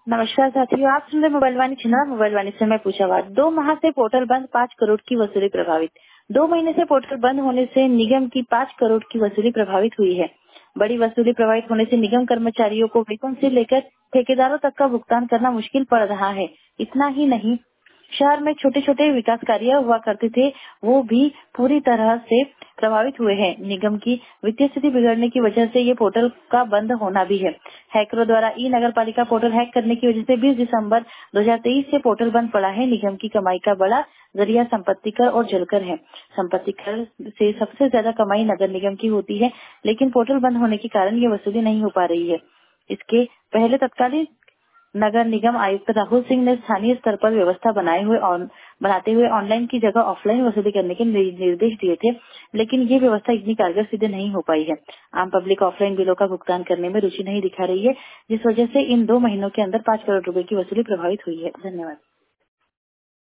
नमस्कार साथियों, आप सुन रहे मोबाइल वाणी छिंदवाड़ा। मोबाइल वाणी से मैं पूछा बात। 2 माह से पोर्टल बंद, 5 करोड़ की वसूली प्रभावित। 2 महीने से पोर्टल बंद होने से निगम की 5 करोड़ की वसूली प्रभावित हुई है। बड़ी वसूली प्रभावित होने से निगम कर्मचारियों को वेतन से लेकर ठेकेदारों तक का भुगतान करना मुश्किल पड़ रहा है। इतना ही नहीं, शहर में छोटे छोटे विकास कार्य हुआ करते थे, वो भी पूरी तरह से प्रभावित हुए हैं। निगम की वित्तीय स्थिति बिगड़ने की वजह से ये पोर्टल का बंद होना भी है। हैकरों द्वारा ई नगर पालिका पोर्टल हैक करने की वजह से 20 दिसंबर 2023 से पोर्टल बंद पड़ा है। निगम की कमाई का बड़ा जरिया संपत्ति कर और जलकर है। संपत्ति कर से सबसे ज्यादा कमाई नगर निगम की होती है, लेकिन पोर्टल बंद होने के कारण ये वसूली नहीं हो पा रही है। इसके पहले तत्कालीन नगर निगम आयुक्त राहुल सिंह ने स्थानीय स्तर पर व्यवस्था बनाते हुए ऑनलाइन की जगह ऑफलाइन वसूली करने के निर्देश दिए थे, लेकिन ये व्यवस्था इतनी कारगर सिद्ध नहीं हो पाई है। आम पब्लिक ऑफलाइन बिलों का भुगतान करने में रुचि नहीं दिखा रही है, जिस वजह से इन 2 महीनों के अंदर 5 करोड़ रुपए की वसूली प्रभावित हुई है। धन्यवाद।